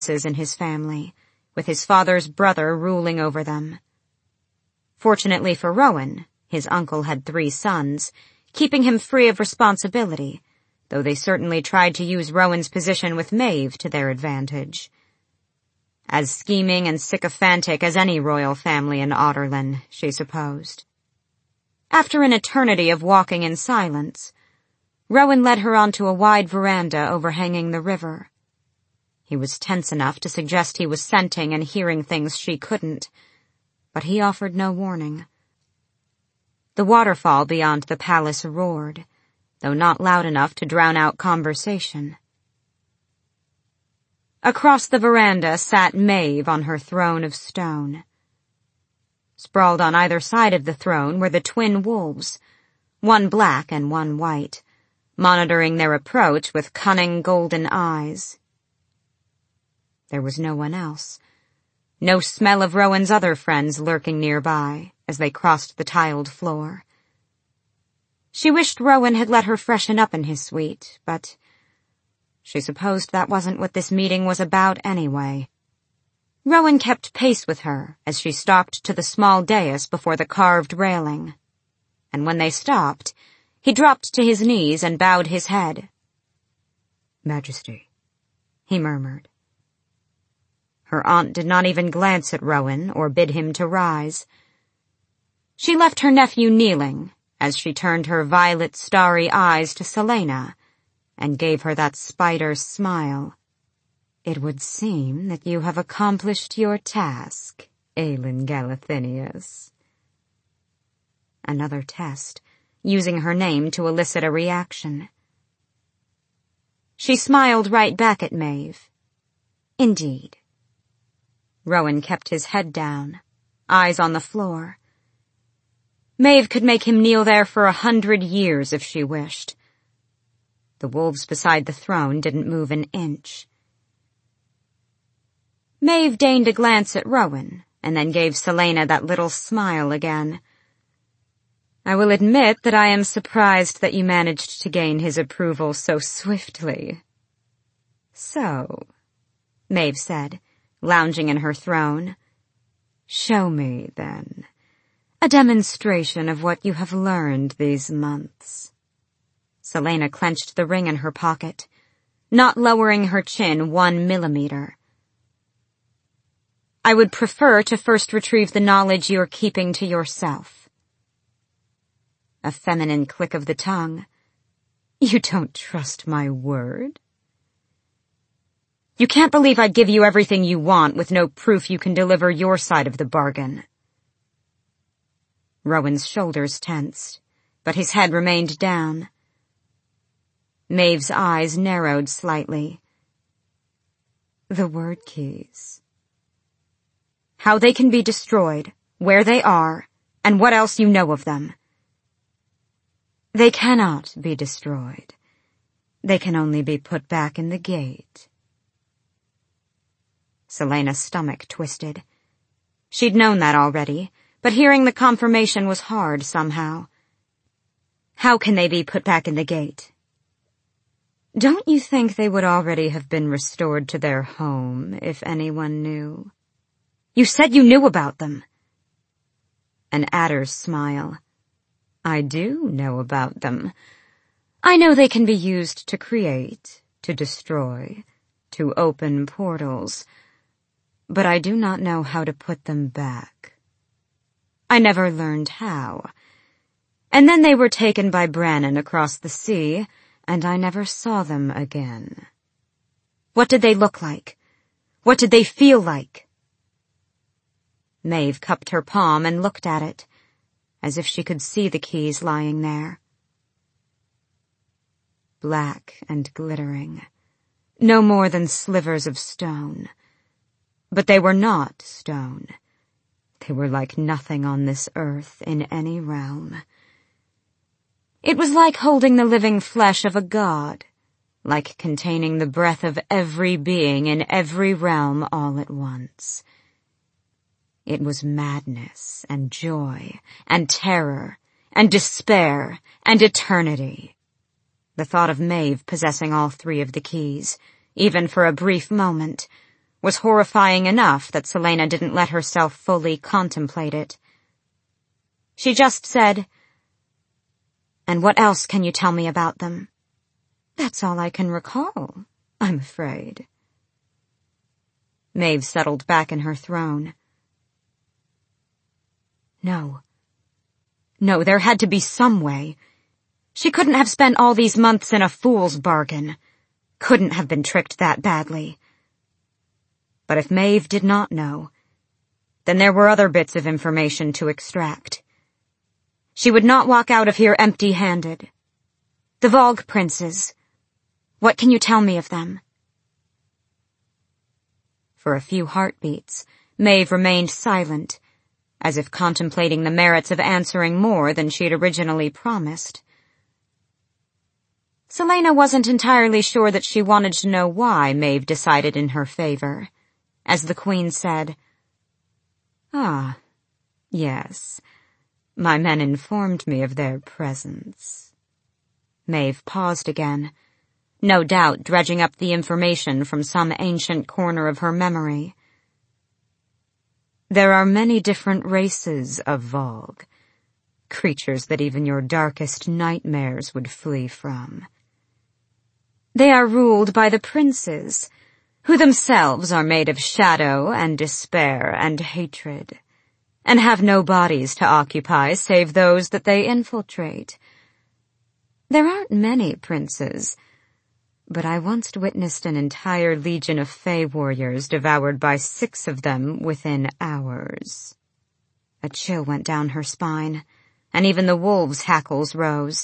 in his family, with his father's brother ruling over them. Fortunately for Rowan, his uncle had 3 sons, keeping him free of responsibility, though they certainly tried to use Rowan's position with Maeve to their advantage. As scheming and sycophantic as any royal family in Otterlin, she supposed. After an eternity of walking in silence, Rowan led her onto a wide veranda overhanging the river. He was tense enough to suggest he was scenting and hearing things she couldn't, but he offered no warning. The waterfall beyond the palace roared, though not loud enough to drown out conversation. Across the veranda sat Maeve on her throne of stone. Sprawled on either side of the throne were the twin wolves, one black and one white, monitoring their approach with cunning golden eyes. There was no one else. No smell of Rowan's other friends lurking nearby as they crossed the tiled floor. She wished Rowan had let her freshen up in his suite, but she supposed that wasn't what this meeting was about anyway. Rowan kept pace with her as she stopped to the small dais before the carved railing, and when they stopped, he dropped to his knees and bowed his head. "Majesty," he murmured. Her aunt did not even glance at Rowan or bid him to rise. She left her nephew kneeling as she turned her violet starry eyes to Celaena and gave her that spider smile. "It would seem that you have accomplished your task, Aelin Galathinius." Another test, using her name to elicit a reaction. She smiled right back at Maeve. "Indeed." Rowan kept his head down, eyes on the floor. Maeve could make him kneel there for 100 years if she wished. The wolves beside the throne didn't move an inch. Maeve deigned a glance at Rowan, and then gave Celaena that little smile again. "I will admit that I am surprised that you managed to gain his approval so swiftly." "So," Maeve said, lounging in her throne, "show me, then, a demonstration of what you have learned these months." Celaena clenched the ring in her pocket, not lowering her chin 1 millimeter. "I would prefer to first retrieve the knowledge you're keeping to yourself." A feminine click of the tongue. "You don't trust my word?" "You can't believe I'd give you everything you want with no proof you can deliver your side of the bargain." Rowan's shoulders tensed, but his head remained down. Maeve's eyes narrowed slightly. "The word keys." "How they can be destroyed, where they are, and what else you know of them." "They cannot be destroyed. They can only be put back in the gate." Celaena's stomach twisted. She'd known that already, but hearing the confirmation was hard somehow. "How can they be put back in the gate?" "Don't you think they would already have been restored to their home if anyone knew?" "You said you knew about them." An adder's smile. "I do know about them. I know they can be used to create, to destroy, to open portals, but I do not know how to put them back. I never learned how. And then they were taken by Brannon across the sea, and I never saw them again." "What did they look like? What did they feel like?" Maeve cupped her palm and looked at it, as if she could see the keys lying there. Black and glittering, no more than slivers of stone. But they were not stone. They were like nothing on this earth in any realm. It was like holding the living flesh of a god, like containing the breath of every being in every realm all at once. It was madness and joy and terror and despair and eternity. The thought of Maeve possessing all 3 of the keys, even for a brief moment, was horrifying enough that Celaena didn't let herself fully contemplate it. She just said, "And what else can you tell me about them?" "That's all I can recall, I'm afraid." Maeve settled back in her throne. No, there had to be some way. She couldn't have spent all these months in a fool's bargain. Couldn't have been tricked that badly. But if Maeve did not know, then there were other bits of information to extract. She would not walk out of here empty-handed. The Vogue princes. What can you tell me of them? For a few heartbeats, Maeve remained silent, as if contemplating the merits of answering more than she'd originally promised. Celaena wasn't entirely sure that she wanted to know why Maeve decided in her favor. As the Queen said, "Ah, yes, my men informed me of their presence." Maeve paused again, no doubt dredging up the information from some ancient corner of her memory. "There are many different races of Vogue, creatures that even your darkest nightmares would flee from. They are ruled by the princes, who themselves are made of shadow and despair and hatred, and have no bodies to occupy save those that they infiltrate. There aren't many princes, but I once witnessed an entire legion of Fae warriors devoured by 6 of them within hours." A chill went down her spine, and even the wolves' hackles rose.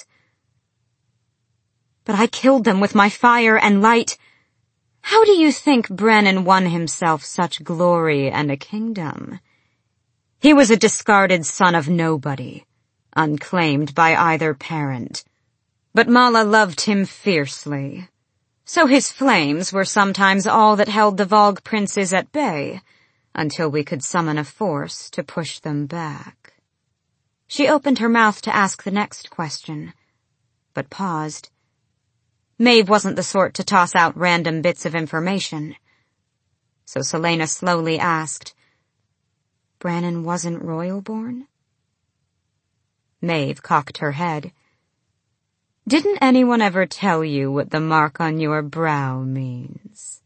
"But I killed them with my fire and light. How do you think Brennan won himself such glory and a kingdom? He was a discarded son of nobody, unclaimed by either parent. But Mala loved him fiercely. So his flames were sometimes all that held the Vogue princes at bay, until we could summon a force to push them back." She opened her mouth to ask the next question, but paused. Maeve wasn't the sort to toss out random bits of information. So Celaena slowly asked, "Brannon wasn't royal-born?" Maeve cocked her head. "Didn't anyone ever tell you what the mark on your brow means?"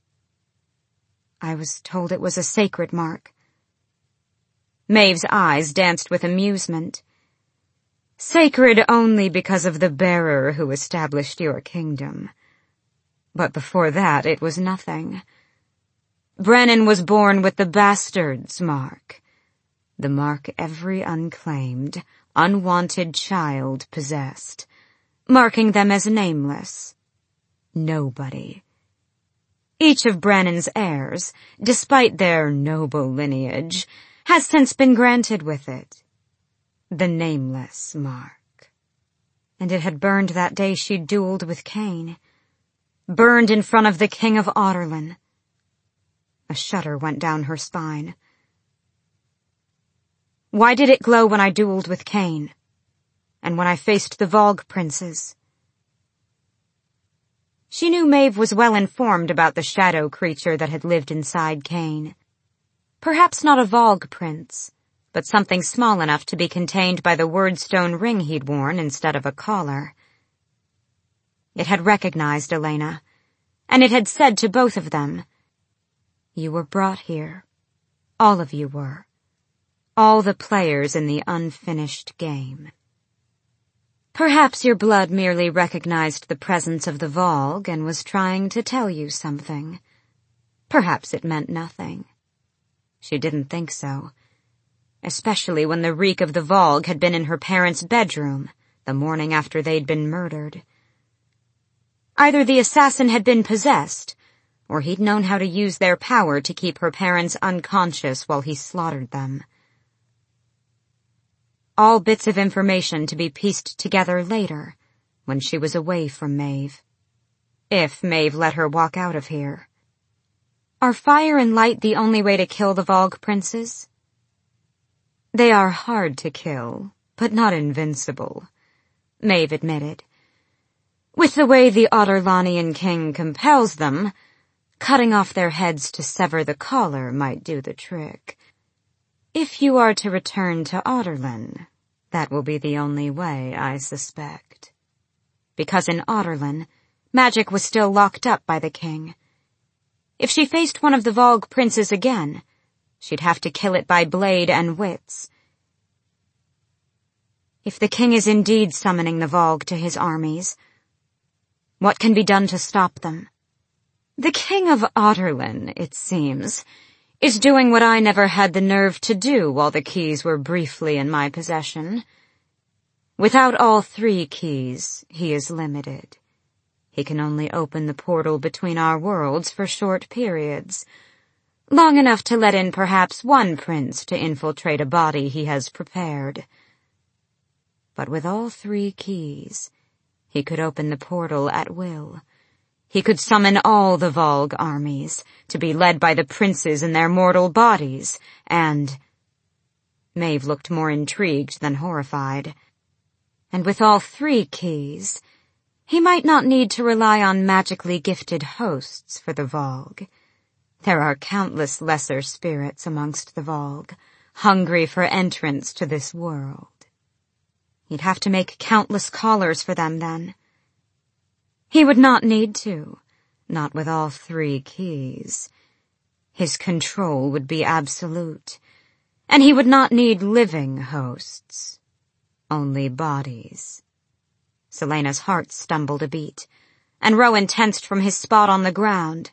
"I was told it was a sacred mark." Maeve's eyes danced with amusement. "Sacred only because of the bearer who established your kingdom. But before that it was nothing. Brennan was born with the bastard's mark, the mark every unclaimed, unwanted child possessed, marking them as nameless. Nobody. Each of Brannan's heirs, despite their noble lineage, has since been granted with it. The nameless mark. And it had burned that day she dueled with Cain. Burned in front of the King of Adarlan." A shudder went down her spine. "Why did it glow when I dueled with Cain? And when I faced the Vogue princes?" She knew Maeve was well informed about the shadow creature that had lived inside Cain. Perhaps not a Vogue prince, but something small enough to be contained by the wordstone ring he'd worn instead of a collar. It had recognized Elena, and it had said to both of them, "You were brought here. All of you were. All the players in the unfinished game. Perhaps your blood merely recognized the presence of the Vogue and was trying to tell you something. Perhaps it meant nothing. She didn't think so, especially when the reek of the Vogue had been in her parents' bedroom the morning after they'd been murdered. Either the assassin had been possessed, or he'd known how to use their power to keep her parents unconscious while he slaughtered them. All bits of information to be pieced together later, when she was away from Maeve. If Maeve let her walk out of here. Are fire and light the only way to kill the Vogue princes? They are hard to kill, but not invincible, Maeve admitted. With the way the Adarlanian king compels them, Cutting off their heads to sever the collar might do the trick. If you are to return to Adarlan, that will be the only way, I suspect. Because in Adarlan, magic was still locked up by the king. If she faced one of the Vogue princes again, she'd have to kill it by blade and wits. If the king is indeed summoning the Vogue to his armies, what can be done to stop them? The king of Adarlan, it seems, is doing what I never had the nerve to do while the keys were briefly in my possession. Without all 3 keys, he is limited. He can only open the portal between our worlds for short periods, long enough to let in perhaps 1 prince to infiltrate a body he has prepared. But with all 3 keys, he could open the portal at will. He could summon all the Vogue armies, to be led by the princes in their mortal bodies, and... Maeve looked more intrigued than horrified. And with all 3 keys, he might not need to rely on magically gifted hosts for the Vogue. There are countless lesser spirits amongst the Vogue, hungry for entrance to this world. He'd have to make countless callers for them then. He would not need to, not with all 3 keys. His control would be absolute, and he would not need living hosts, only bodies. Celaena's heart stumbled a beat, and Rowan tensed from his spot on the ground.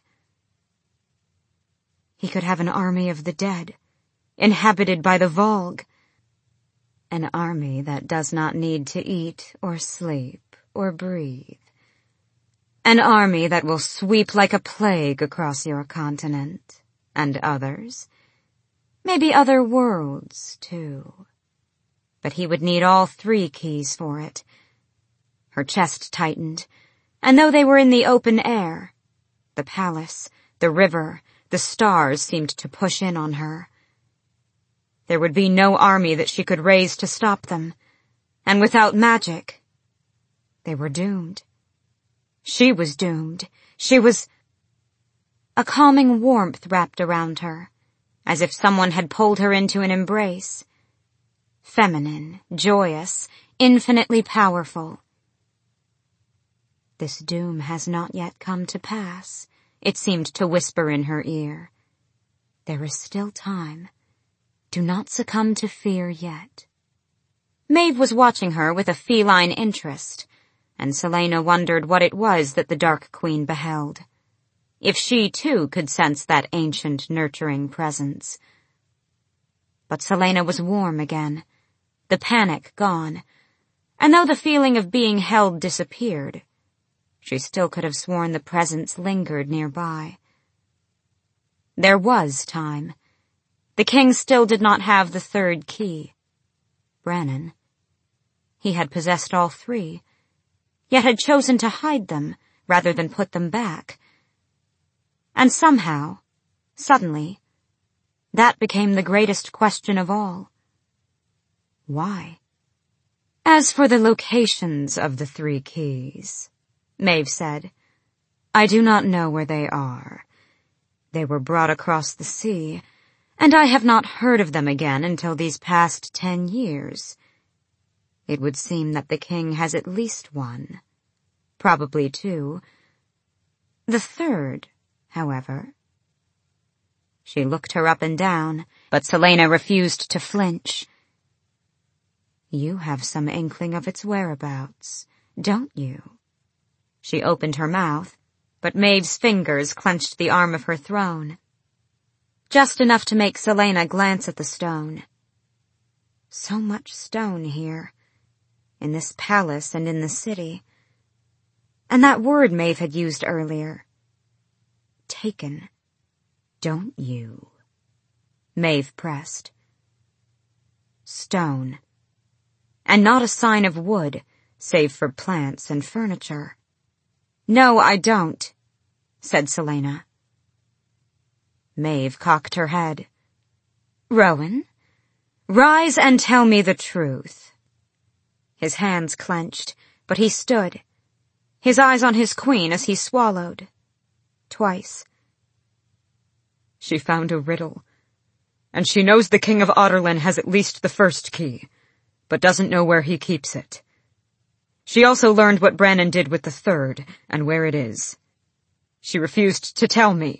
He could have an army of the dead, inhabited by the Vogue. An army that does not need to eat or sleep or breathe. An army that will sweep like a plague across your continent, and others. Maybe other worlds, too. But he would need all 3 keys for it. Her chest tightened, and though they were in the open air, the palace, the river, the stars seemed to push in on her. There would be no army that she could raise to stop them, and without magic, they were doomed. She was doomed. She was... A calming warmth wrapped around her, as if someone had pulled her into an embrace. Feminine, joyous, infinitely powerful. This doom has not yet come to pass, it seemed to whisper in her ear. There is still time. Do not succumb to fear yet. Maeve was watching her with a feline interest, and Celaena wondered what it was that the Dark Queen beheld. If she, too, could sense that ancient, nurturing presence. But Celaena was warm again, the panic gone, and though the feeling of being held disappeared, she still could have sworn the presence lingered nearby. There was time. The king still did not have the 3rd key. Brannon. He had possessed all 3, yet had chosen to hide them rather than put them back. And somehow, suddenly, that became the greatest question of all. Why? As for the locations of the 3 keys, Maeve said, I do not know where they are. They were brought across the sea, and I have not heard of them again until these past 10 years. It would seem that the king has at least 1, probably 2. The 3rd, however. She looked her up and down, but Celaena refused to flinch. You have some inkling of its whereabouts, don't you? She opened her mouth, but Maeve's fingers clenched the arm of her throne. Just enough to make Celaena glance at the stone. So much stone here, in this palace and in the city. And that word Maeve had used earlier. Taken. Don't you? Maeve pressed. Stone. And not a sign of wood, save for plants and furniture. No, I don't, said Celaena. Maeve cocked her head. Rowan, rise and tell me the truth. His hands clenched, but he stood, his eyes on his queen as he swallowed. Twice, She found a riddle. And she knows the King of Adarlan has at least the first key, but doesn't know where he keeps it. She also learned what Brannon did with the third, and where it is. She refused to tell me.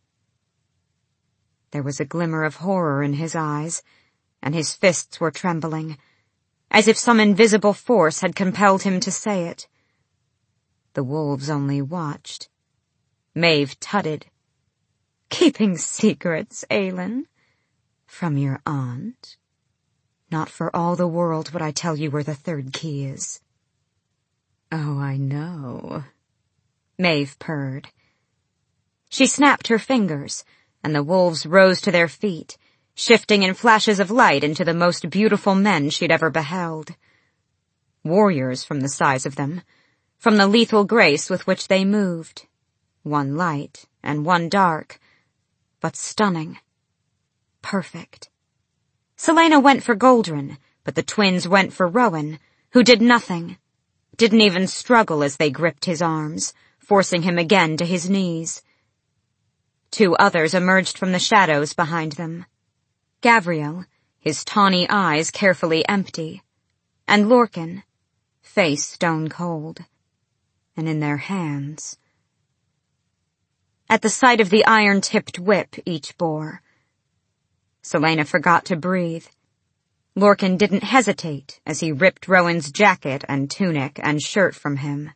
There was a glimmer of horror in his eyes, and his fists were trembling, as if some invisible force had compelled him to say it. The wolves only watched. Maeve tutted. "Keeping secrets, Aelin? From your aunt? Not for all the world would I tell you where the third key is." "Oh, I know," Maeve purred. She snapped her fingers, and the wolves rose to their feet, shifting in flashes of light into the most beautiful men she'd ever beheld. Warriors from the size of them, from the lethal grace with which they moved. One light and one dark, but stunning. Perfect. Celaena went for Goldrun, but the twins went for Rowan, who did nothing, didn't even struggle as they gripped his arms, forcing him again to his knees. Two others emerged from the shadows behind them. Gavriel, his tawny eyes carefully empty, and Lorcan, face stone cold, and in their hands. At the sight of the iron-tipped whip each bore, Celaena forgot to breathe. Lorcan didn't hesitate as he ripped Rowan's jacket and tunic and shirt from him.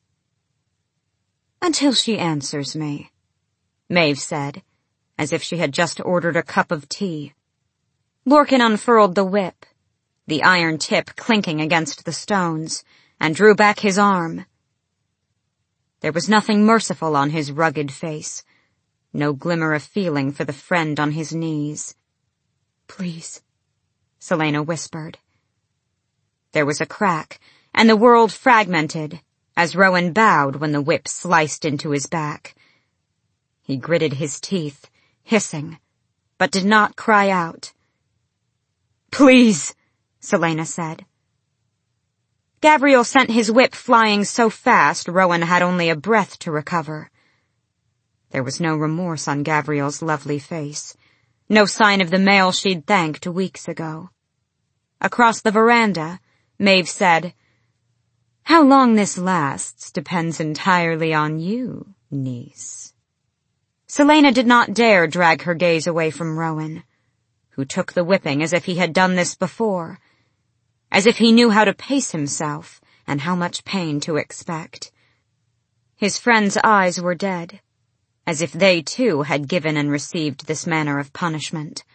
"Until she answers me," Maeve said, as if she had just ordered a cup of tea. Lorcan unfurled the whip, the iron tip clinking against the stones, and drew back his arm. There was nothing merciful on his rugged face, no glimmer of feeling for the friend on his knees. "Please," Celaena whispered. There was a crack, and the world fragmented, as Rowan bowed when the whip sliced into his back. He gritted his teeth, hissing, but did not cry out. "Please," Celaena said. Gavriel sent his whip flying so fast Rowan had only a breath to recover. There was no remorse on Gavriel's lovely face, no sign of the male she'd thanked weeks ago. Across the veranda, Maeve said, "How long this lasts depends entirely on you, niece." Celaena did not dare drag her gaze away from Rowan, who took the whipping as if he had done this before, as if he knew how to pace himself and how much pain to expect. His friend's eyes were dead, as if they too had given and received this manner of punishment.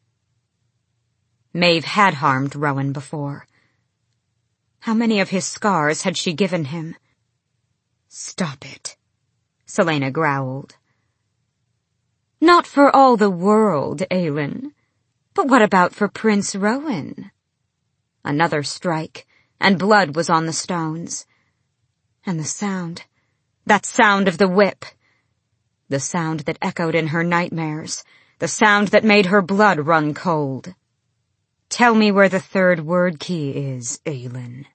Maeve had harmed Rowan before. How many of his scars had she given him? "Stop it," Celaena growled. "Not for all the world, Aelin. But what about for Prince Rowan?" Another strike, and blood was on the stones. And the sound, that sound of the whip. The sound that echoed in her nightmares, the sound that made her blood run cold. "Tell me where the third word key is, Aelin."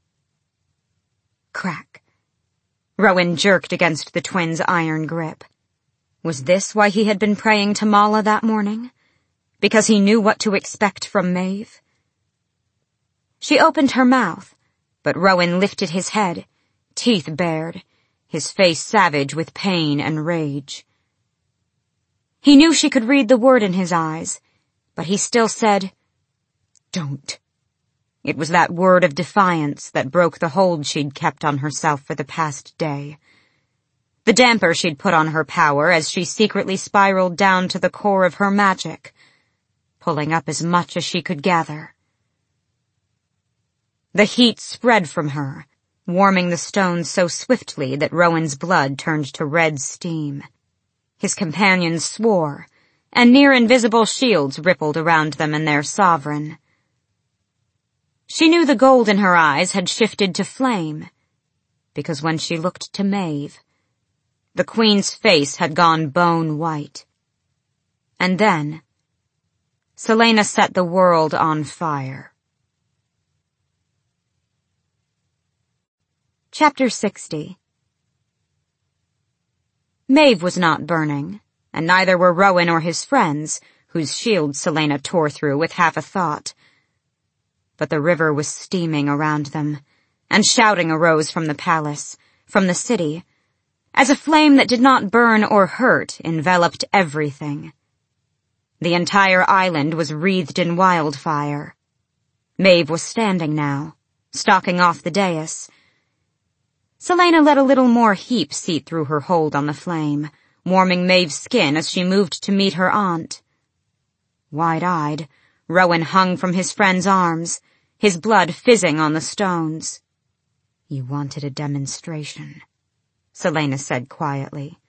Crack. Rowan jerked against the twins' iron grip. Was this why he had been praying to Mala that morning? Because he knew what to expect from Maeve? She opened her mouth, but Rowan lifted his head, teeth bared, his face savage with pain and rage. He knew she could read the word in his eyes, but he still said, "Don't." It was that word of defiance that broke the hold she'd kept on herself for the past day. The damper she'd put on her power as she secretly spiraled down to the core of her magic, pulling up as much as she could gather. The heat spread from her, warming the stones so swiftly that Rowan's blood turned to red steam. His companions swore, and near-invisible shields rippled around them and their sovereign. She knew the gold in her eyes had shifted to flame, because when she looked to Maeve, the Queen's face had gone bone white. And then, Celaena set the world on fire. Chapter 60. Maeve was not burning, and neither were Rowan or his friends, whose shields Celaena tore through with half a thought. But the river was steaming around them, and shouting arose from the palace, from the city, as a flame that did not burn or hurt enveloped everything. The entire island was wreathed in wildfire. Maeve was standing now, stalking off the dais. Celaena let a little more heat seep through her hold on the flame, warming Maeve's skin as she moved to meet her aunt. Wide-eyed, Rowan hung from his friend's arms, his blood fizzing on the stones. "You wanted a demonstration," Celaena said quietly.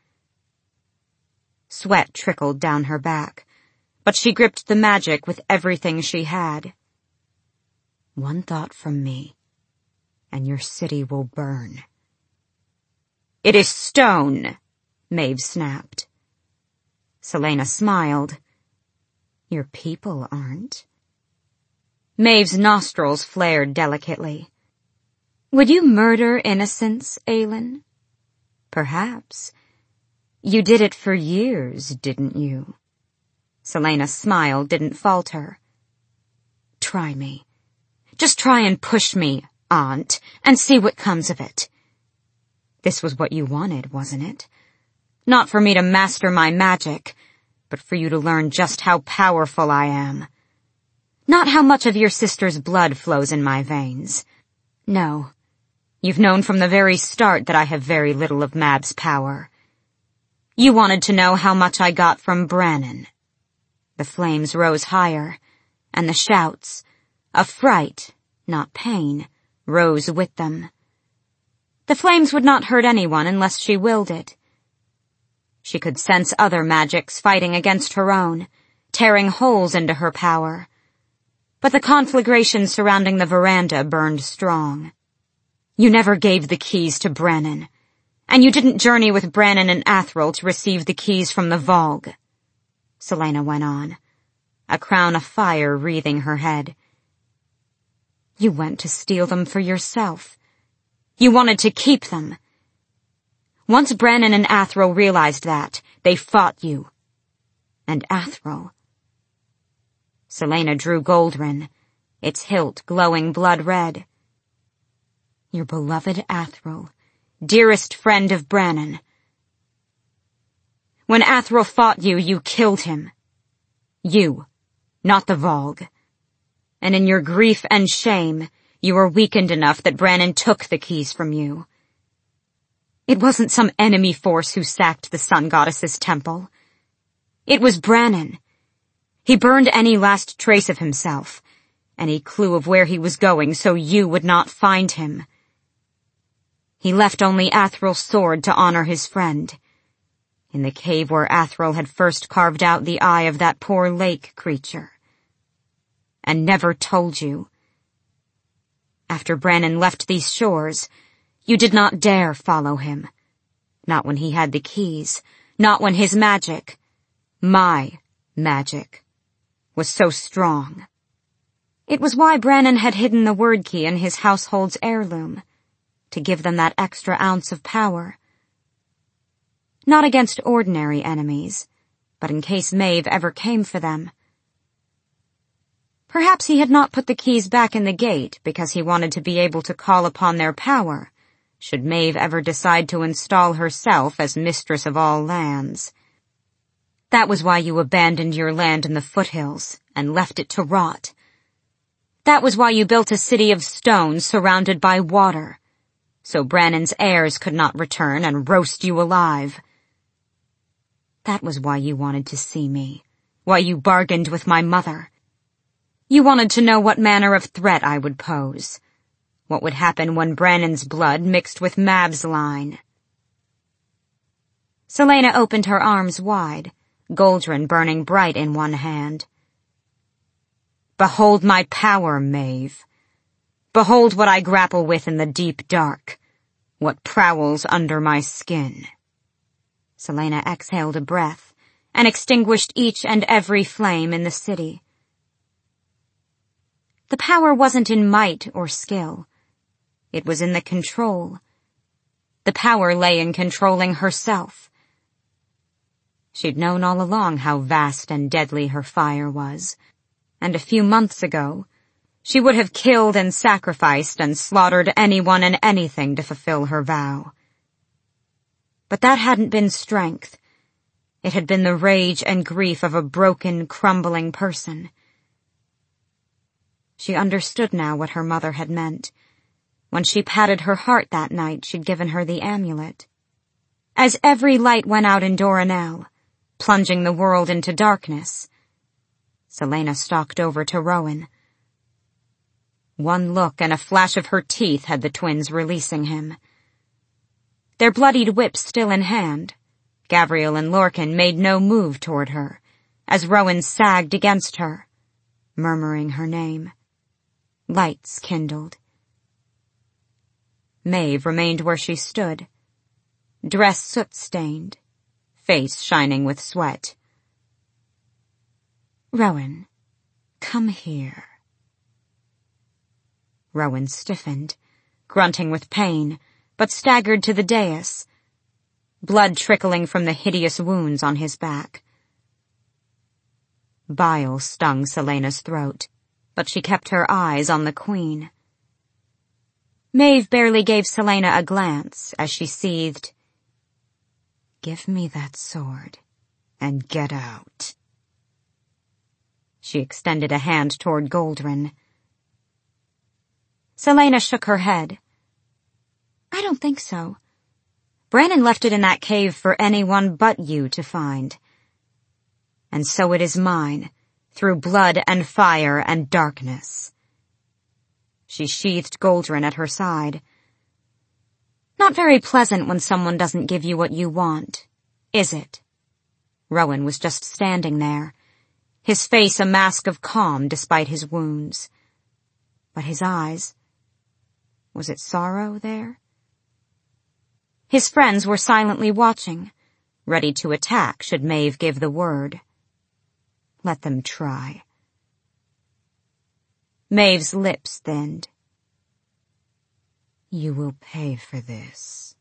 Sweat trickled down her back, but she gripped the magic with everything she had. "One thought from me, and your city will burn." "It is stone," Maeve snapped. Celaena smiled. "Your people aren't." Maeve's nostrils flared delicately. "Would you murder innocents, Aelin?" "Perhaps. You did it for years, didn't you?" Celaena's smile didn't falter. "Try me. Just try and push me, Aunt, and see what comes of it. This was what you wanted, wasn't it? Not for me to master my magic, but for you to learn just how powerful I am. Not how much of your sister's blood flows in my veins. No, you've known from the very start that I have very little of Mab's power. You wanted to know how much I got from Brannon." The flames rose higher, and the shouts, of fright, not pain, rose with them. The flames would not hurt anyone unless she willed it. She could sense other magics fighting against her own, tearing holes into her power. But the conflagration surrounding the veranda burned strong. "You never gave the keys to Brannon, and you didn't journey with Brannon and Athril to receive the keys from the Vogue," Celaena went on, a crown of fire wreathing her head. "You went to steal them for yourself. You wanted to keep them. Once Brannon and Athril realized that, they fought you. And Athril..." Celaena drew Goldrin, its hilt glowing blood red. "Your beloved Athril, dearest friend of Brannon. When Athril fought you, you killed him. You, not the Vogue. And in your grief and shame, you were weakened enough that Brannon took the keys from you. It wasn't some enemy force who sacked the Sun Goddess's temple. It was Brannon. He burned any last trace of himself, any clue of where he was going so you would not find him. He left only Athril's sword to honor his friend, in the cave where Athril had first carved out the eye of that poor lake creature. And never told you. After Brannon left these shores, you did not dare follow him. Not when he had the keys, not when his magic, my magic, was so strong. It was why Brannon had hidden the word key in his household's heirloom, to give them that extra ounce of power. Not against ordinary enemies, but in case Maeve ever came for them. Perhaps he had not put the keys back in the gate because he wanted to be able to call upon their power, should Maeve ever decide to install herself as mistress of all lands. That was why you abandoned your land in the foothills and left it to rot. That was why you built a city of stone surrounded by water, so Brannon's heirs could not return and roast you alive. That was why you wanted to see me, why you bargained with my mother. You wanted to know what manner of threat I would pose, what would happen when Brannon's blood mixed with Mab's line. Celaena opened her arms wide, Goldrin burning bright in one hand. Behold my power, Maeve. Behold what I grapple with in the deep dark, what prowls under my skin. Celaena exhaled a breath and extinguished each and every flame in the city. The power wasn't in might or skill. It was in the control. The power lay in controlling herself. She'd known all along how vast and deadly her fire was, and a few months ago, she would have killed and sacrificed and slaughtered anyone and anything to fulfill her vow. But that hadn't been strength. It had been the rage and grief of a broken, crumbling person. She understood now what her mother had meant. When she patted her heart that night, she'd given her the amulet. As every light went out in Doranel, plunging the world into darkness, Celaena stalked over to Rowan. One look and a flash of her teeth had the twins releasing him. Their bloodied whips still in hand, Gavriel and Lorcan made no move toward her, as Rowan sagged against her, murmuring her name. Lights kindled. Maeve remained where she stood, dress soot-stained, face shining with sweat. "Rowan, come here." Rowan stiffened, grunting with pain, but staggered to the dais, blood trickling from the hideous wounds on his back. Bile stung Celaena's throat, but she kept her eyes on the Queen. Maeve barely gave Celaena a glance as she seethed, "Give me that sword, and get out." She extended a hand toward Goldrin. Celaena shook her head. "I don't think so. Brannon left it in that cave for anyone but you to find. And so it is mine, through blood and fire and darkness." She sheathed Goldrin at her side. "Not very pleasant when someone doesn't give you what you want, is it?" Rowan was just standing there, his face a mask of calm despite his wounds. But his eyes, was it sorrow there? His friends were silently watching, ready to attack should Maeve give the word. Let them try. Maeve's lips thinned. "You will pay for this."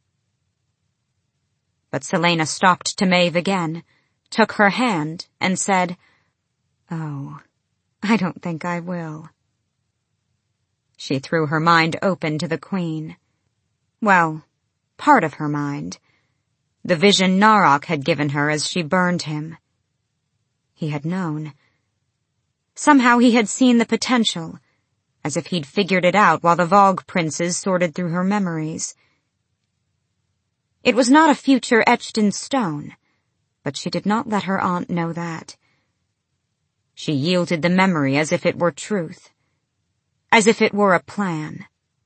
But Celaena stalked to Maeve again, took her hand, and said, "Oh, I don't think I will." She threw her mind open to the Queen. Well, part of her mind. The vision Narok had given her as she burned him. He had known. Somehow he had seen the potential, as if he'd figured it out while the Vogue princes sorted through her memories. It was not a future etched in stone, but she did not let her aunt know that. She yielded the memory as if it were truth, as if it were a plan.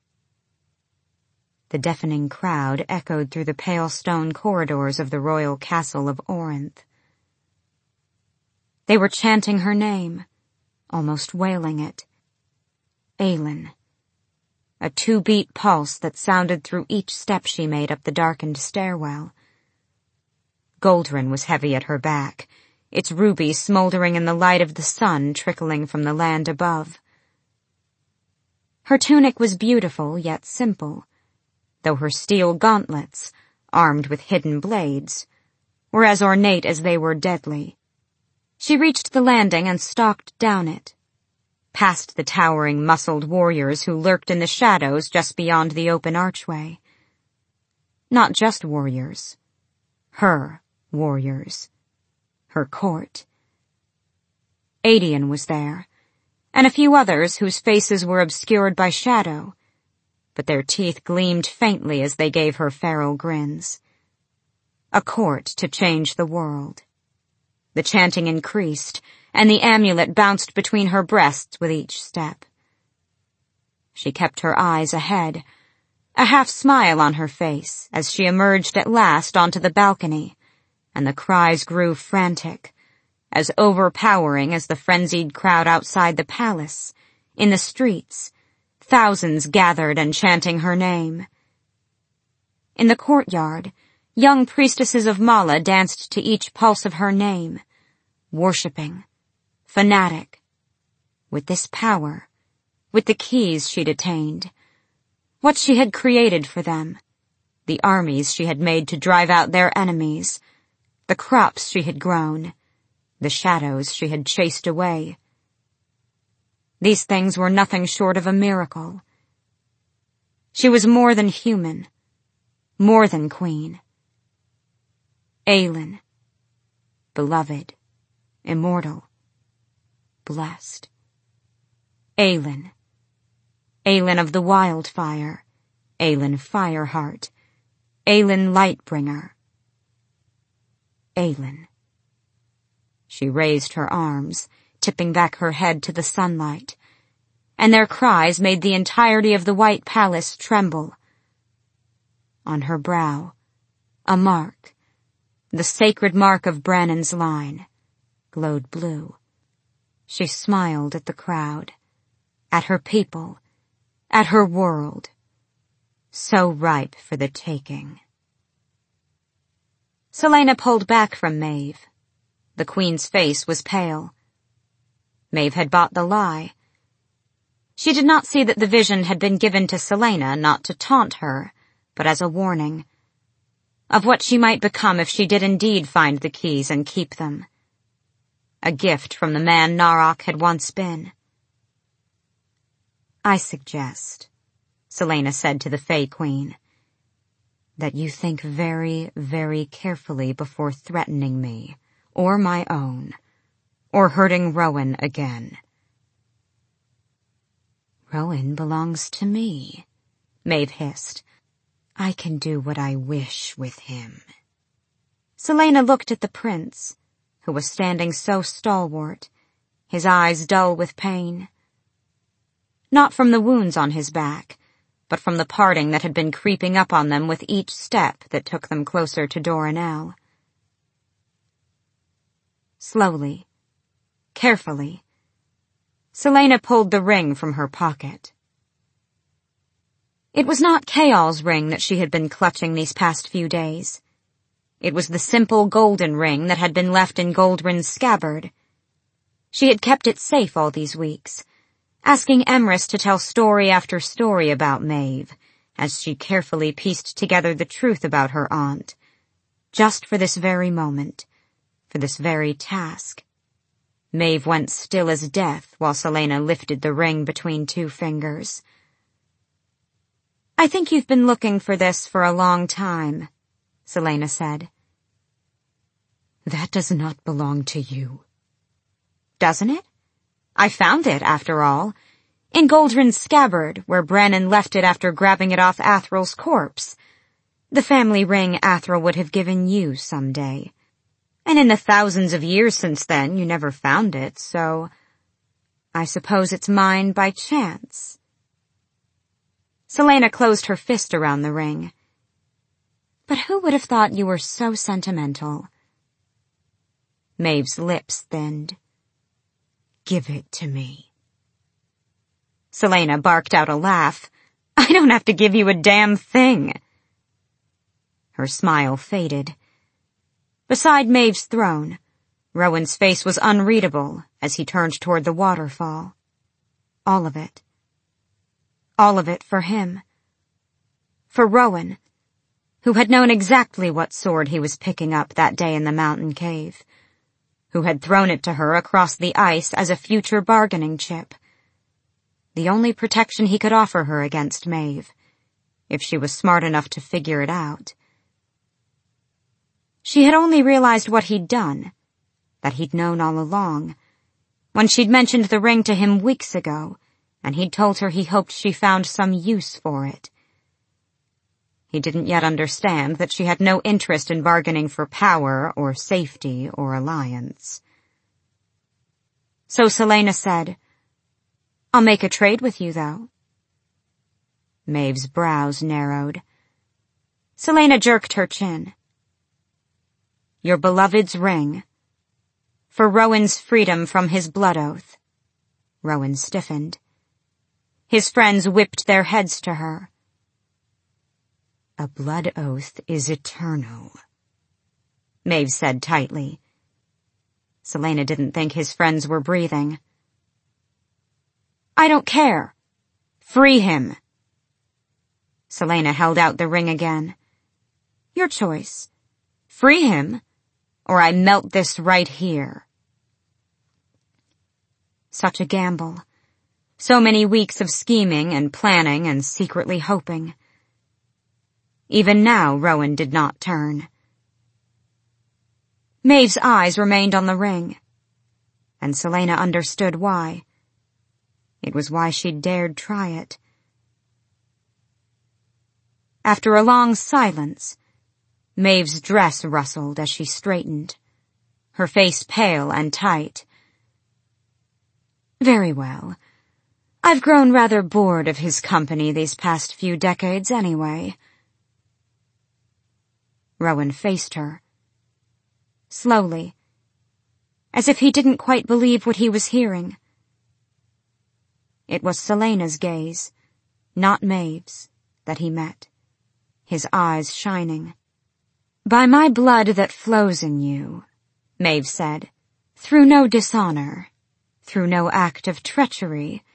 The deafening crowd echoed through the pale stone corridors of the royal castle of Orinth. They were chanting her name, almost wailing it. Aelin. A 2-beat pulse that sounded through each step she made up the darkened stairwell. Goldrin was heavy at her back, its ruby smoldering in the light of the sun trickling from the land above. Her tunic was beautiful yet simple, though her steel gauntlets, armed with hidden blades, were as ornate as they were deadly. She reached the landing and stalked down it, past the towering, muscled warriors who lurked in the shadows just beyond the open archway. Not just warriors. Her warriors. Her court. Adian was there, and a few others whose faces were obscured by shadow, but their teeth gleamed faintly as they gave her feral grins. A court to change the world. The chanting increased, and the amulet bounced between her breasts with each step. She kept her eyes ahead, a half-smile on her face as she emerged at last onto the balcony, and the cries grew frantic, as overpowering as the frenzied crowd outside the palace. In the streets, thousands gathered and chanting her name. In the courtyard, young priestesses of Mala danced to each pulse of her name, worshipping, fanatic. With this power, with the keys she'd attained, what she had created for them, the armies she had made to drive out their enemies, the the crops she had grown, the shadows she had chased away. These things were nothing short of a miracle. She was more than human, more than queen. Aelin, beloved, immortal, blessed. Aelin, Aelin of the wildfire, Aelin Fireheart, Aelin Lightbringer. Aelin. She raised her arms, tipping back her head to the sunlight, and their cries made the entirety of the White Palace tremble. On her brow, a mark, the sacred mark of Brannon's line, glowed blue. She smiled at the crowd, at her people, at her world, so ripe for the taking. Celaena pulled back from Maeve. The queen's face was pale. Maeve had bought the lie. She did not see that the vision had been given to Celaena not to taunt her, but as a warning of what she might become if she did indeed find the keys and keep them. A gift from the man Narok had once been. I suggest, Celaena said to the Fae Queen, that you think very, very carefully before threatening me, or my own, or hurting Rowan again. Rowan belongs to me, Maeve hissed. I can do what I wish with him. Celaena looked at the prince, who was standing so stalwart, his eyes dull with pain. Not from the wounds on his back, but from the parting that had been creeping up on them with each step that took them closer to Doranel. Slowly, carefully, Celaena pulled the ring from her pocket. It was not Chaol's ring that she had been clutching these past few days. It was the simple golden ring that had been left in Goldrin's scabbard. She had kept it safe all these weeks, asking Emrys to tell story after story about Maeve, as she carefully pieced together the truth about her aunt, just for this very moment, for this very task. Maeve went still as death while Celaena lifted the ring between two fingers. I think you've been looking for this for a long time, Celaena said. That does not belong to you. Doesn't it? I found it, after all, in Goldrin's scabbard, where Brannon left it after grabbing it off Athrel's corpse. The family ring Athrel would have given you someday. And in the thousands of years since then, you never found it, so I suppose it's mine by chance. Celaena closed her fist around the ring. But who would have thought you were so sentimental? Maeve's lips thinned. Give it to me. Celaena barked out a laugh. I don't have to give you a damn thing. Her smile faded. Beside Maeve's throne, Rowan's face was unreadable as he turned toward the waterfall. All of it. All of it for him. For Rowan, who had known exactly what sword he was picking up that day in the mountain cave, who had thrown it to her across the ice as a future bargaining chip. The only protection he could offer her against Maeve, if she was smart enough to figure it out. She had only realized what he'd done, that he'd known all along, when she'd mentioned the ring to him weeks ago, and he'd told her he hoped she found some use for it. He didn't yet understand that she had no interest in bargaining for power or safety or alliance. So Celaena said, I'll make a trade with you, though. Maeve's brows narrowed. Celaena jerked her chin. Your beloved's ring. For Rowan's freedom from his blood oath. Rowan stiffened. His friends whipped their heads to her. A blood oath is eternal, Maeve said tightly. Celaena didn't think his friends were breathing. I don't care. Free him. Celaena held out the ring again. Your choice. Free him, or I melt this right here." Such a gamble. So many weeks of scheming and planning and secretly hoping. Even now, Rowan did not turn. Maeve's eyes remained on the ring, and Celaena understood why. It was why she'd dared try it. After a long silence, Maeve's dress rustled as she straightened, her face pale and tight. "Very well. I've grown rather bored of his company these past few decades anyway." Rowan faced her. Slowly, as if he didn't quite believe what he was hearing. It was Celaena's gaze, not Maeve's, that he met, his eyes shining. "By my blood that flows in you," Maeve said, "through no dishonor, through no act of treachery,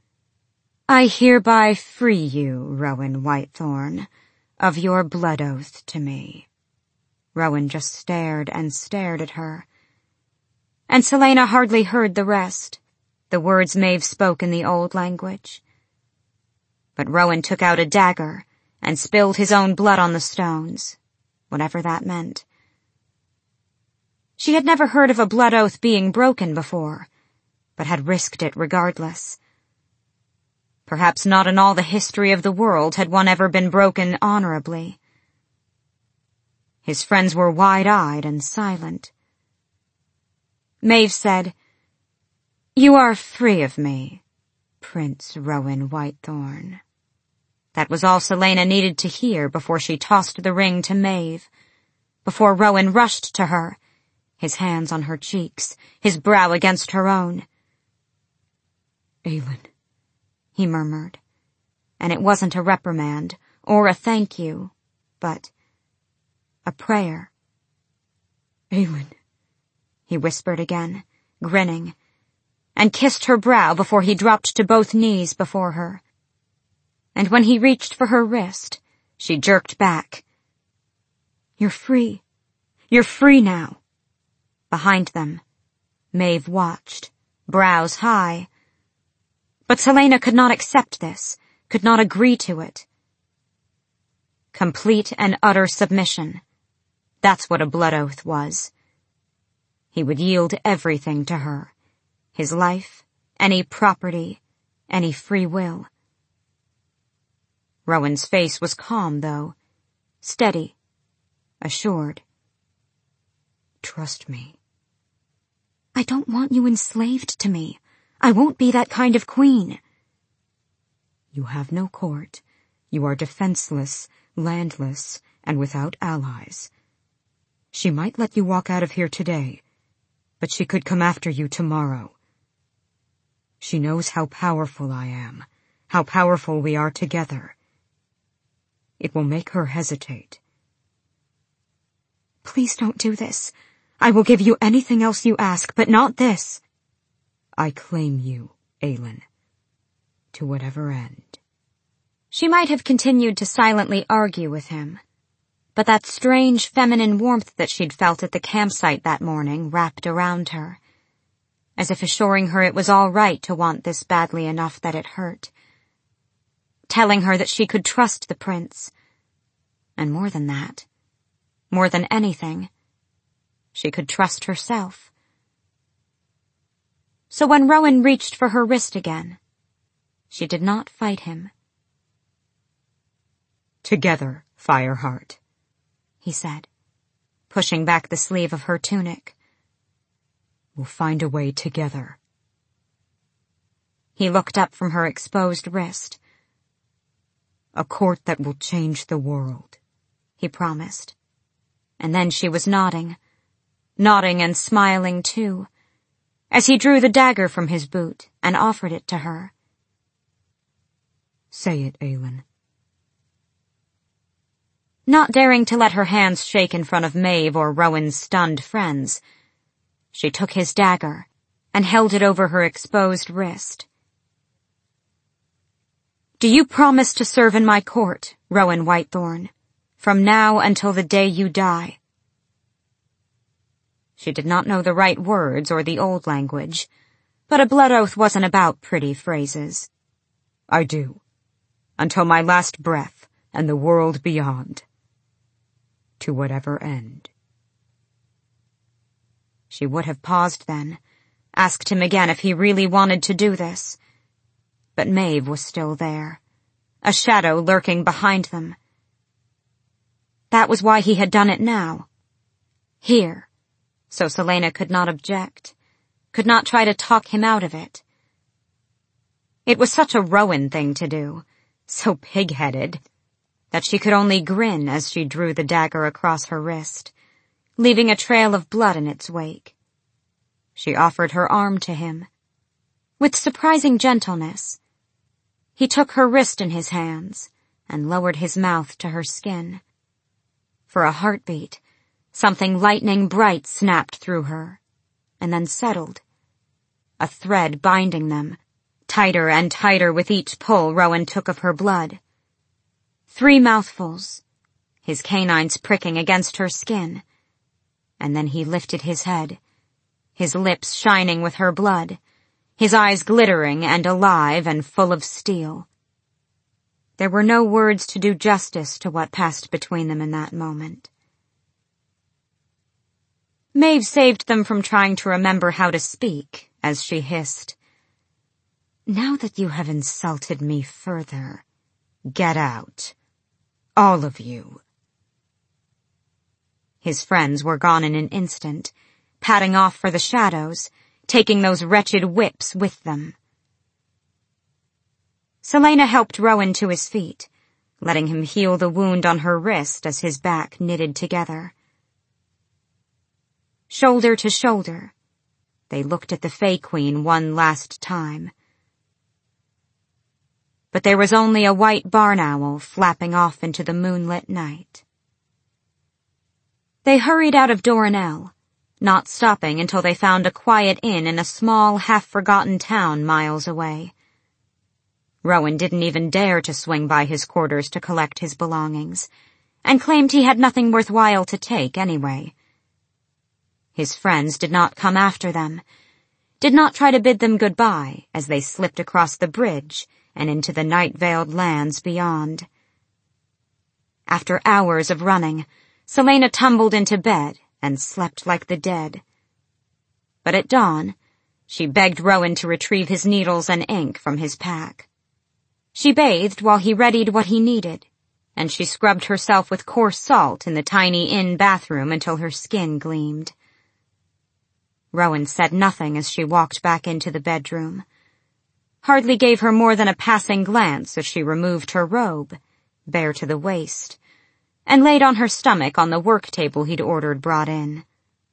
I hereby free you, Rowan Whitethorn, of your blood oath to me." Rowan just stared and stared at her. And Celaena hardly heard the rest, the words Maeve spoke in the old language. But Rowan took out a dagger and spilled his own blood on the stones, whatever that meant. She had never heard of a blood oath being broken before, but had risked it regardless. Perhaps not in all the history of the world had one ever been broken honorably. His friends were wide-eyed and silent. Maeve said, "You are free of me, Prince Rowan Whitethorn." That was all Celaena needed to hear before she tossed the ring to Maeve, before Rowan rushed to her, his hands on her cheeks, his brow against her own. "Aelin," he murmured, and it wasn't a reprimand or a thank you, but a prayer. "Aelin," he whispered again, grinning, and kissed her brow before he dropped to both knees before her. And when he reached for her wrist, she jerked back. "You're free. You're free now." Behind them, Maeve watched, brows high. But Celaena could not accept this, could not agree to it. Complete and utter submission. That's what a blood oath was. He would yield everything to her. His life, any property, any free will. Rowan's face was calm, though. Steady. Assured. "Trust me." "I don't want you enslaved to me. I won't be that kind of queen." "You have no court. You are defenseless, landless, and without allies. She might let you walk out of here today, but she could come after you tomorrow. She knows how powerful I am, how powerful we are together. It will make her hesitate." "Please don't do this. I will give you anything else you ask, but not this." "I claim you, Aelin, to whatever end." She might have continued to silently argue with him, but that strange feminine warmth that she'd felt at the campsite that morning wrapped around her, as if assuring her it was all right to want this badly enough that it hurt, telling her that she could trust the prince, and more than that, more than anything, she could trust herself. So when Rowan reached for her wrist again, she did not fight him. "Together, Fireheart," he said, pushing back the sleeve of her tunic. "We'll find a way together." He looked up from her exposed wrist. "A court that will change the world," he promised. And then she was nodding and smiling too, as he drew the dagger from his boot and offered it to her. "Say it, Aelin." Not daring to let her hands shake in front of Maeve or Rowan's stunned friends, she took his dagger and held it over her exposed wrist. "Do you promise to serve in my court, Rowan Whitethorn, from now until the day you die?" She did not know the right words or the old language, but a blood oath wasn't about pretty phrases. I do. Until my last breath and the world beyond. To whatever end. She would have paused then, asked him again if he really wanted to do this. But Maeve was still there, a shadow lurking behind them. That was why he had done it now. Here, so Celaena could not object, could not try to talk him out of it. It was such a Rowan thing to do, so pig-headed, that she could only grin as she drew the dagger across her wrist, leaving a trail of blood in its wake. She offered her arm to him. With surprising gentleness, he took her wrist in his hands and lowered his mouth to her skin. For a heartbeat, something lightning bright snapped through her, and then settled. A thread binding them, tighter and tighter with each pull Rowan took of her blood. 3 mouthfuls, his canines pricking against her skin, and then he lifted his head, his lips shining with her blood, his eyes glittering and alive and full of steel. There were no words to do justice to what passed between them in that moment. Maeve saved them from trying to remember how to speak as she hissed, "Now that you have insulted me further, get out. All of you." His friends were gone in an instant, padding off for the shadows, taking those wretched whips with them. Celaena helped Rowan to his feet, letting him heal the wound on her wrist as his back knitted together. Shoulder to shoulder, they looked at the Fae Queen one last time. But there was only a white barn owl flapping off into the moonlit night. They hurried out of Doranel, not stopping until they found a quiet inn in a small, half-forgotten town miles away. Rowan didn't even dare to swing by his quarters to collect his belongings, and claimed he had nothing worthwhile to take anyway. His friends did not come after them, did not try to bid them goodbye as they slipped across the bridge and into the night-veiled lands beyond. After hours of running, Celaena tumbled into bed and slept like the dead. But at dawn, she begged Rowan to retrieve his needles and ink from his pack. She bathed while he readied what he needed, and she scrubbed herself with coarse salt in the tiny inn bathroom until her skin gleamed. Rowan said nothing as she walked back into the bedroom, hardly gave her more than a passing glance as she removed her robe, bare to the waist, and laid on her stomach on the work table he'd ordered brought in.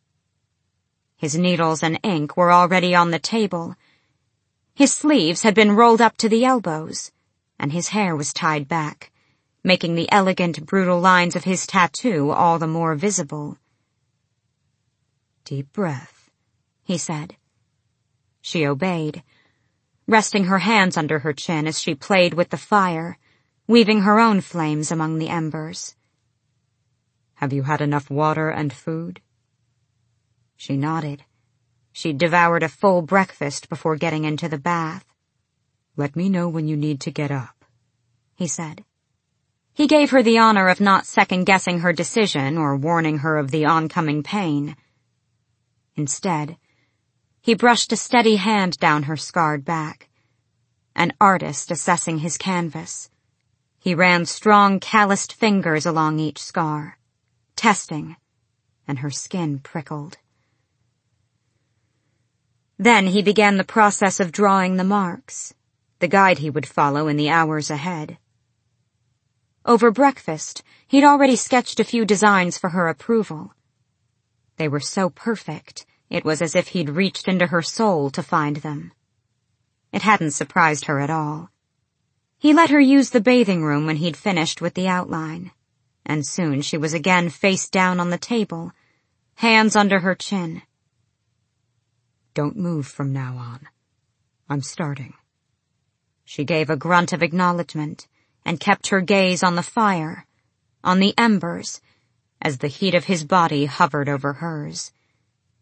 His needles and ink were already on the table. His sleeves had been rolled up to the elbows, and his hair was tied back, making the elegant, brutal lines of his tattoo all the more visible. "Deep breath," he said. She obeyed, resting her hands under her chin as she played with the fire, weaving her own flames among the embers. "Have you had enough water and food?" She nodded. She'd devoured a full breakfast before getting into the bath. "Let me know when you need to get up," he said. He gave her the honor of not second-guessing her decision or warning her of the oncoming pain. Instead, he brushed a steady hand down her scarred back, an artist assessing his canvas. He ran strong, calloused fingers along each scar, testing, and her skin prickled. Then he began the process of drawing the marks, the guide he would follow in the hours ahead. Over breakfast, he'd already sketched a few designs for her approval. They were so perfect, it was as if he'd reached into her soul to find them. It hadn't surprised her at all. He let her use the bathing room when he'd finished with the outline, and soon she was again face down on the table, hands under her chin. "Don't move from now on. I'm starting." She gave a grunt of acknowledgement and kept her gaze on the fire, on the embers, as the heat of his body hovered over hers.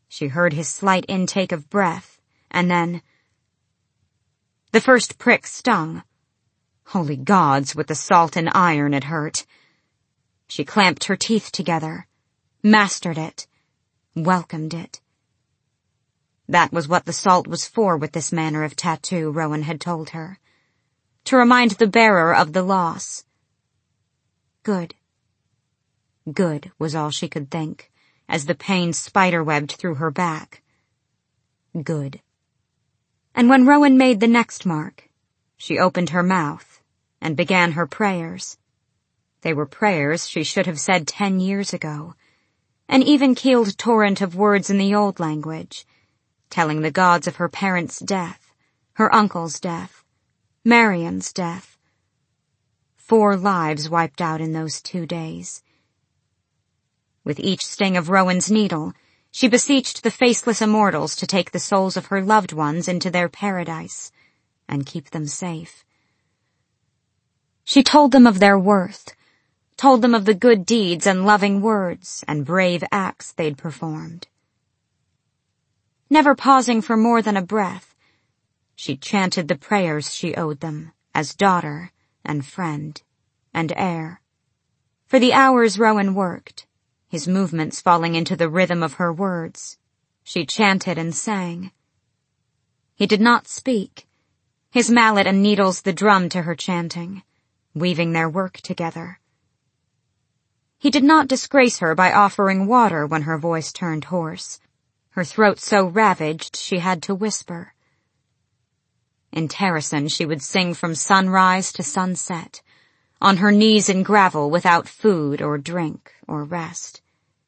She heard his slight intake of breath, and then... The first prick stung. Holy gods, with the salt and iron it hurt. She clamped her teeth together, mastered it, welcomed it. That was what the salt was for with this manner of tattoo, Rowan had told her. To remind the bearer of the loss. Good. Good was all she could think, as the pain spiderwebbed through her back. Good. And when Rowan made the next mark, she opened her mouth and began her prayers. They were prayers she should have said 10 years ago, an even-keeled torrent of words in the old language, telling the gods of her parents' death, her uncle's death, Marion's death. 4 lives wiped out in those 2 days. With each sting of Rowan's needle, she beseeched the faceless immortals to take the souls of her loved ones into their paradise and keep them safe. She told them of their worth, told them of the good deeds and loving words and brave acts they'd performed. Never pausing for more than a breath, she chanted the prayers she owed them as daughter and friend and heir. For the hours Rowan worked, his movements falling into the rhythm of her words, she chanted and sang. He did not speak, his mallet and needles the drum to her chanting, weaving their work together. He did not disgrace her by offering water when her voice turned hoarse, her throat so ravaged she had to whisper. In Terrasen she would sing from sunrise to sunset, on her knees in gravel without food or drink or rest.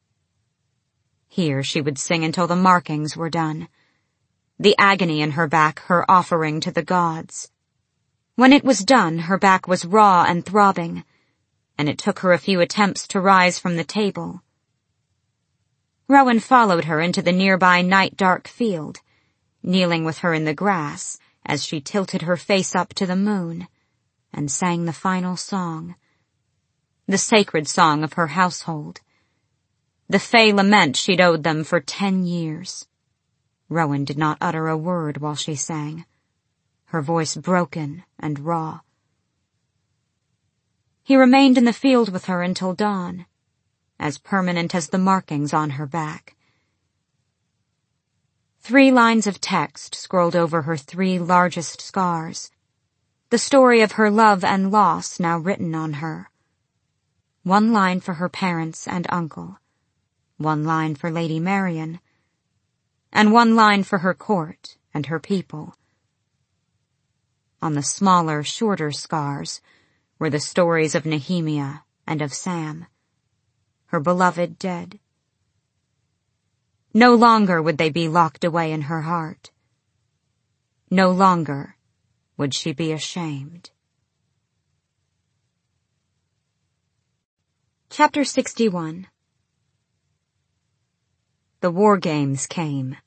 Here she would sing until the markings were done, the agony in her back her offering to the gods. When it was done, her back was raw and throbbing, and it took her a few attempts to rise from the table. Rowan followed her into the nearby night-dark field, kneeling with her in the grass as she tilted her face up to the moon and sang the final song, the sacred song of her household, the fey lament she'd owed them for 10 years. Rowan did not utter a word while she sang, her voice broken and raw. He remained in the field with her until dawn, as permanent as the markings on her back. 3 lines of text scrolled over her 3 largest scars, the story of her love and loss now written on her. 1 line for her parents and uncle, 1 line for Lady Marion, and 1 line for her court and her people. On the smaller, shorter scars were the stories of Nehemia and of Sam, her beloved dead. No longer would they be locked away in her heart. No longer would she be ashamed. Chapter 61. The War Games came.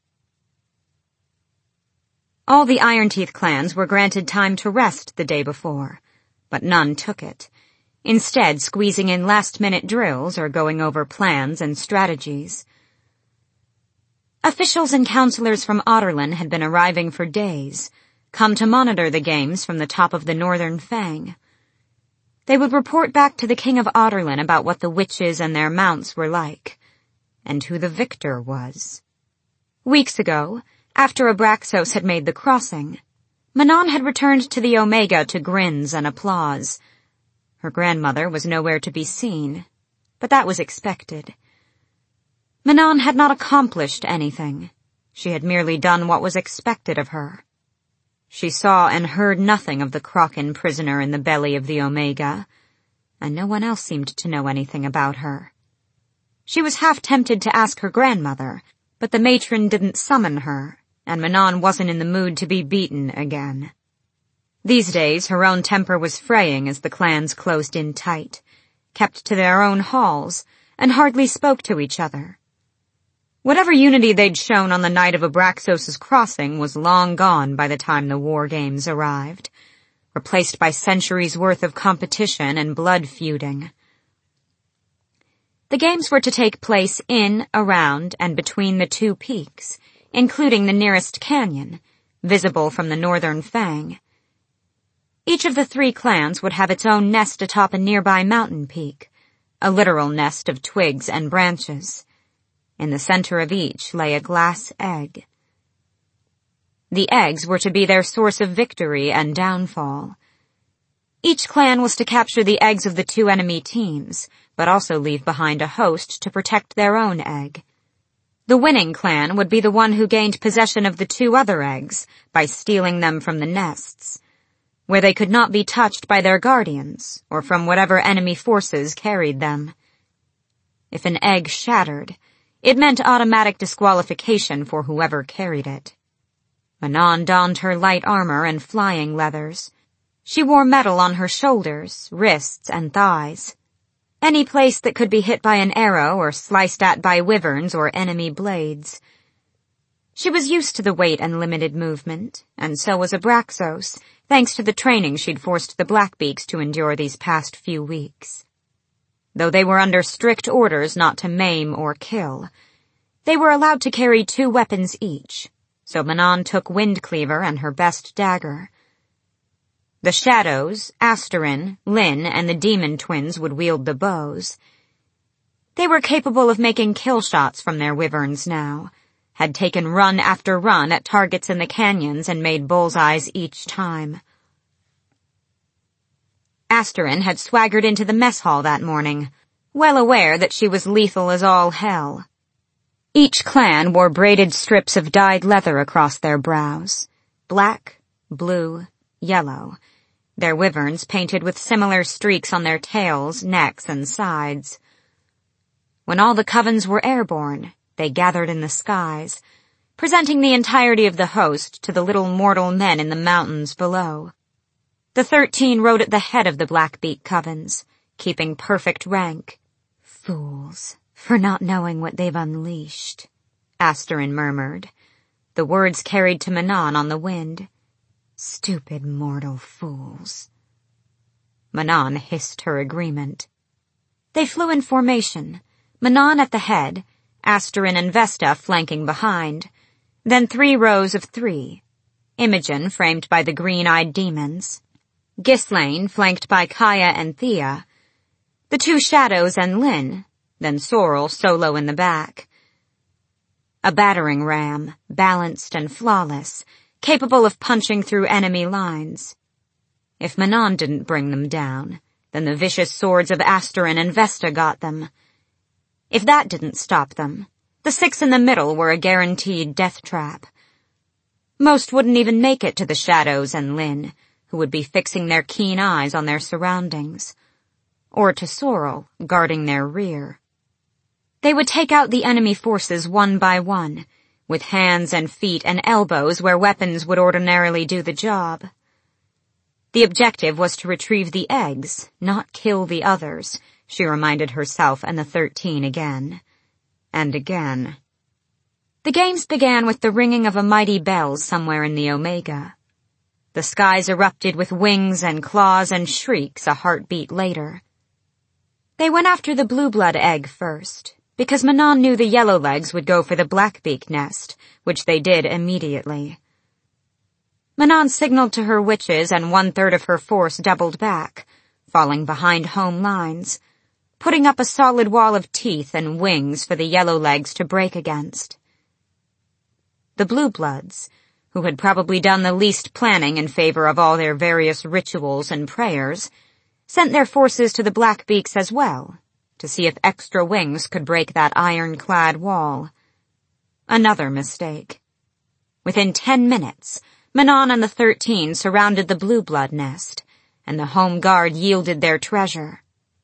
All the Ironteeth clans were granted time to rest the day before, but none took it, instead squeezing in last-minute drills or going over plans and strategies. Officials and counselors from Otterlin had been arriving for days, come to monitor the games from the top of the Northern Fang. They would report back to the King of Otterlin about what the witches and their mounts were like, and who the victor was. Weeks ago, after Abraxos had made the crossing, Manon had returned to the Omega to grins and applause. Her grandmother was nowhere to be seen, but that was expected. Manon had not accomplished anything. She had merely done what was expected of her. She saw and heard nothing of the Kraken prisoner in the belly of the Omega, and no one else seemed to know anything about her. She was half tempted to ask her grandmother, but the matron didn't summon her, and Manon wasn't in the mood to be beaten again. These days her own temper was fraying as the clans closed in tight, kept to their own halls, and hardly spoke to each other. Whatever unity they'd shown on the night of Abraxos's crossing was long gone by the time the War Games arrived, replaced by centuries' worth of competition and blood feuding. The games were to take place in, around, and between the two peaks, including the nearest canyon, visible from the northern fang. Each of the 3 clans would have its own nest atop a nearby mountain peak, a literal nest of twigs and branches. In the center of each lay a glass egg. The eggs were to be their source of victory and downfall. Each clan was to capture the eggs of the 2 enemy teams, but also leave behind a host to protect their own egg. The winning clan would be the one who gained possession of the 2 other eggs by stealing them from the nests, where they could not be touched by their guardians or from whatever enemy forces carried them. If an egg shattered, it meant automatic disqualification for whoever carried it. Manon donned her light armor and flying leathers. She wore metal on her shoulders, wrists, and thighs. Any place that could be hit by an arrow or sliced at by wyverns or enemy blades. She was used to the weight and limited movement, and so was Abraxos, thanks to the training she'd forced the Blackbeaks to endure these past few weeks. Though they were under strict orders not to maim or kill, they were allowed to carry 2 weapons each, so Manon took Windcleaver and her best dagger. The Shadows, Asterin, Lyn, and the Demon Twins would wield the bows. They were capable of making kill shots from their wyverns now, had taken run after run at targets in the canyons and made bullseyes each time. Asterin had swaggered into the mess hall that morning, well aware that she was lethal as all hell. Each clan wore braided strips of dyed leather across their brows, black, blue, yellow, their wyverns painted with similar streaks on their tails, necks, and sides. When all the covens were airborne, they gathered in the skies, presenting the entirety of the host to the little mortal men in the mountains below. The 13 rode at the head of the Blackbeak covens, keeping perfect rank. "Fools, for not knowing what they've unleashed," Asterin murmured, the words carried to Manon on the wind. "Stupid mortal fools." Manon hissed her agreement. They flew in formation, Manon at the head, Asterin and Vesta flanking behind, then 3 rows of 3. Imogen framed by the green-eyed demons, Ghislaine flanked by Kaya and Thea, the 2 Shadows and Lyn, then Sorrel solo in the back. A battering ram, balanced and flawless, capable of punching through enemy lines. If Manon didn't bring them down, then the vicious swords of Asterin and Vesta got them. If that didn't stop them, the 6 in the middle were a guaranteed death trap. Most wouldn't even make it to the Shadows and Lyn, who would be fixing their keen eyes on their surroundings, or to Sorrel, guarding their rear. They would take out the enemy forces one by one, with hands and feet and elbows where weapons would ordinarily do the job. The objective was to retrieve the eggs, not kill the others, she reminded herself and the 13 again. And again. The games began with the ringing of a mighty bell somewhere in the Omega. The skies erupted with wings and claws and shrieks a heartbeat later. They went after the blue blood egg first, because Manon knew the Yellowlegs would go for the Blackbeak nest, which they did immediately. Manon signaled to her witches and 1/3 of her force doubled back, falling behind home lines, putting up a solid wall of teeth and wings for the Yellowlegs to break against. The Blue Bloods, who had probably done the least planning in favor of all their various rituals and prayers, sent their forces to the Blackbeaks as well, to see if extra wings could break that ironclad wall. Another mistake. Within 10 minutes, Manon and the 13 surrounded the Blue Blood nest, and the home guard yielded their treasure.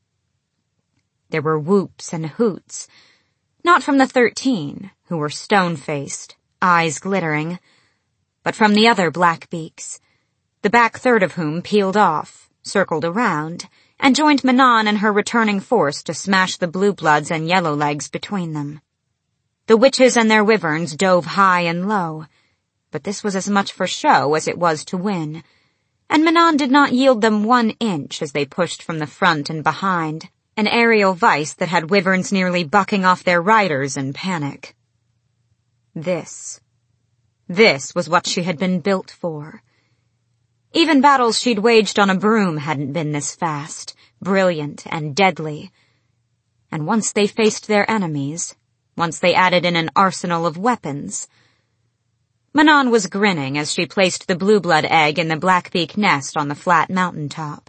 There were whoops and hoots, not from the 13, who were stone-faced, eyes glittering, but from the other Blackbeaks, the back third of whom peeled off, circled around, and joined Manon and her returning force to smash the Blue Bloods and Yellowlegs between them. The witches and their wyverns dove high and low, but this was as much for show as it was to win, and Manon did not yield them 1 inch as they pushed from the front and behind, an aerial vice that had wyverns nearly bucking off their riders in panic. This was what she had been built for. Even battles she'd waged on a broom hadn't been this fast, brilliant, and deadly. And once they faced their enemies, once they added in an arsenal of weapons, Manon was grinning as she placed the blue blood egg in the blackbeak nest on the flat mountain top.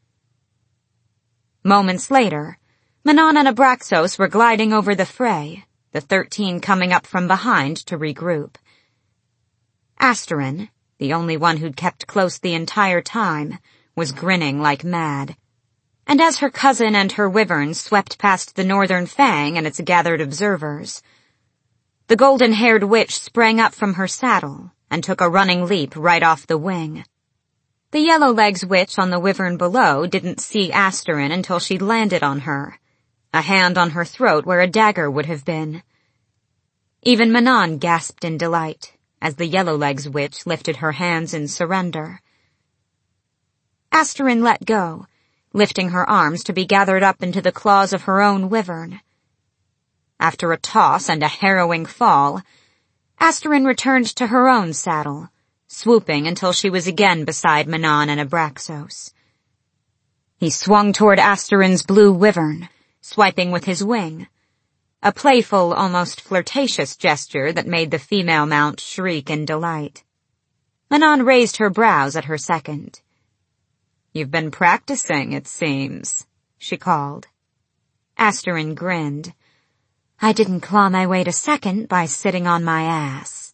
Moments later, Manon and Abraxos were gliding over the fray, the 13 coming up from behind to regroup. Asterin, the only one who'd kept close the entire time, was grinning like mad. And as her cousin and her wyverns swept past the Northern Fang and its gathered observers, the golden-haired witch sprang up from her saddle and took a running leap right off the wing. The Yellowlegs witch on the wyvern below didn't see Asterin until she'd landed on her, a hand on her throat where a dagger would have been. Even Manon gasped in delight as the Yellowlegs witch lifted her hands in surrender. Asterin let go, lifting her arms to be gathered up into the claws of her own wyvern. After a toss and a harrowing fall, Asterin returned to her own saddle, swooping until she was again beside Manon and Abraxos. He swung toward Asterin's blue wyvern, swiping with his wing, a playful, almost flirtatious gesture that made the female mount shriek in delight. Manon raised her brows at her second. "You've been practicing, it seems," she called. Asterin grinned. "I didn't claw my way to second by sitting on my ass."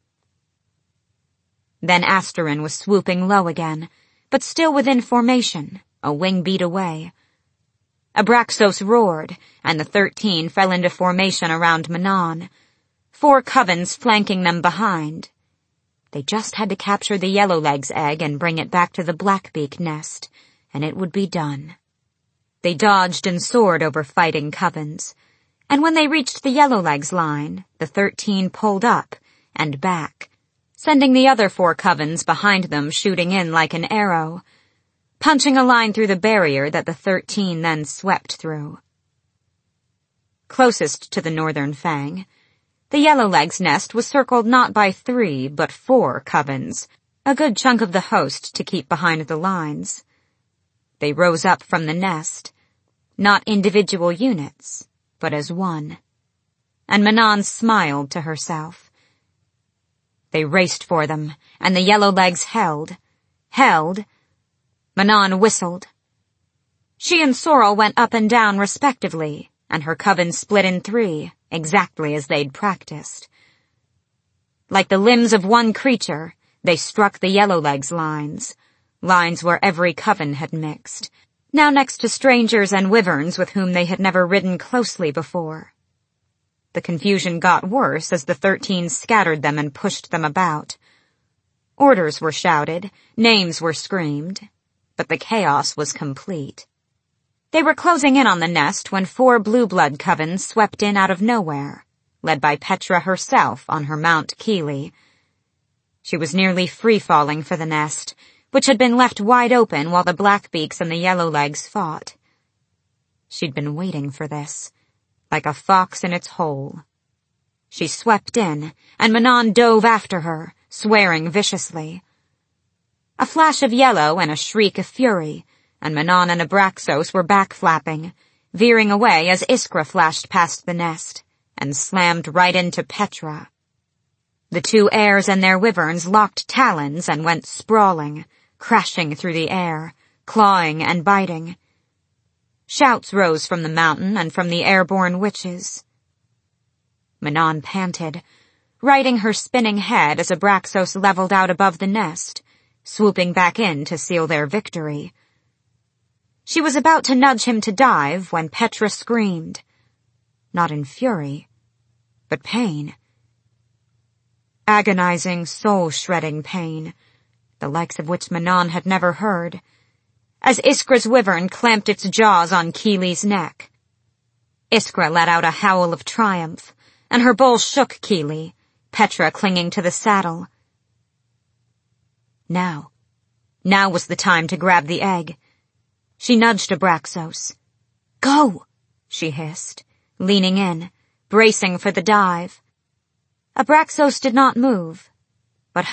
Then Asterin was swooping low again, but still within formation, a wing beat away. Abraxos roared, and the 13 fell into formation around Manon, 4 covens flanking them behind. They just had to capture the Yellowlegs egg and bring it back to the blackbeak nest, and it would be done. They dodged and soared over fighting covens, and when they reached the Yellowlegs line, the 13 pulled up and back, sending the other 4 covens behind them shooting in like an arrow, punching a line through the barrier that the 13 then swept through. Closest to the Northern Fang, the Yellowlegs nest was circled not by 3 but 4 covens, a good chunk of the host to keep behind the lines. They rose up from the nest, not individual units, but as one. And Manon smiled to herself. They raced for them, and the Yellowlegs held. Manon whistled. She and Sorrel went up and down respectively, and her coven split in 3, exactly as they'd practiced. Like the limbs of one creature, they struck the Yellowlegs lines where every coven had mixed, now next to strangers and wyverns with whom they had never ridden closely before. The confusion got worse as the 13 scattered them and pushed them about. Orders were shouted, names were screamed, but the chaos was complete. They were closing in on the nest when 4 blue blood covens swept in out of nowhere, led by Petra herself on her Mount Keeley. She was nearly free-falling for the nest, which had been left wide open while the Blackbeaks and the Yellowlegs fought. She'd been waiting for this, like a fox in its hole. She swept in, and Manon dove after her, swearing viciously. A flash of yellow and a shriek of fury, and Manon and Abraxos were back-flapping, veering away as Iskra flashed past the nest, and slammed right into Petra. The 2 heirs and their wyverns locked talons and went sprawling, crashing through the air, clawing and biting. Shouts rose from the mountain and from the airborne witches. Manon panted, righting her spinning head as Abraxos leveled out above the nest, swooping back in to seal their victory. She was about to nudge him to dive when Petra screamed, not in fury, but pain. Agonizing, soul-shredding pain, the likes of which Manon had never heard, as Iskra's wyvern clamped its jaws on Keely's neck. Iskra let out a howl of triumph, and her bull shook Keely, Petra clinging to the saddle. Now was the time to grab the egg. She nudged Abraxos. Go, she hissed, leaning in, bracing for the dive. Abraxos did not move,